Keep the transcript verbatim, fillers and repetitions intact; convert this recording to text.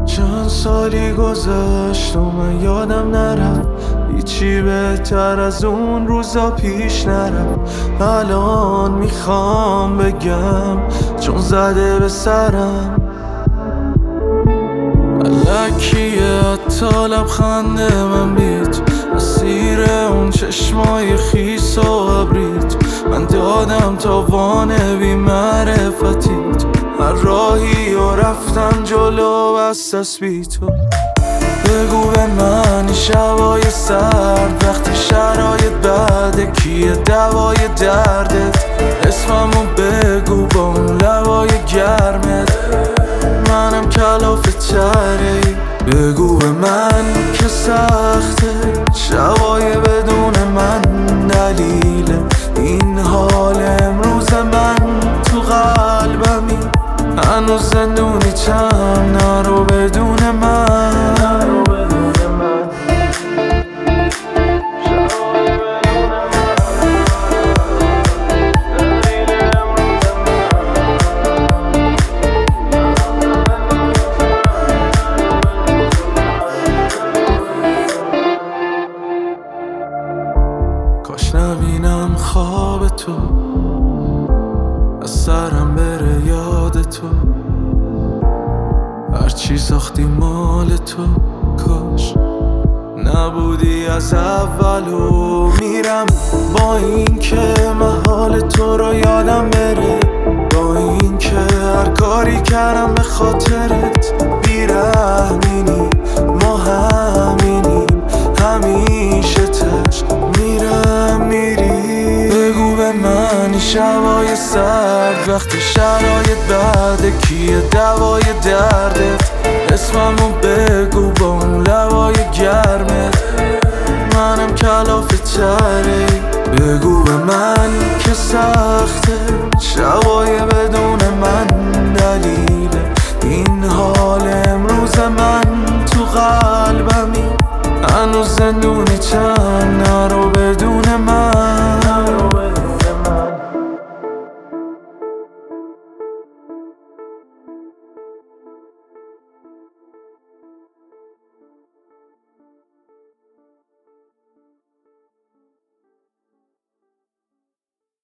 چند سالی گذشت و من یادم نرفت هیچی بهتر از اون روزا پیش نرفت. الان میخوام بگم چون زده به سرم الکیه، حتی لبخنده من بیت اسیر اون چشمای خیس و ابریت. من دادم تاوان بی معرفتیت، هر راهی و رفتم جلو بست از بی تو. بگو به من این شبای سرد وقتی شرایط بده کیه دوای دردت؟ اسممو بگو با اون لبای گرمت، منم کلافه تری. بگو به من که سخته شبای بدون من، دلیل این حال امروز من تو قلبمی. هنوز زندونی چم نرو بدون من. کاش نبینم خواب تو از سرم بره یاد تو، هرچی ساختی مال تو. کاش نبودی از اول و میرم با این که محال تو رو یادم بره، با این که هر کاری کردم به خاطرت. بیرحمینی ما همینیم همیشه تش میرم میری. بگو به من این شبای سرد وقتی شرایط بده کیه دوای دردت؟ اسممو بگو با اون لبای گرمت، منم کلافه تری. بگو به من که سخته شبای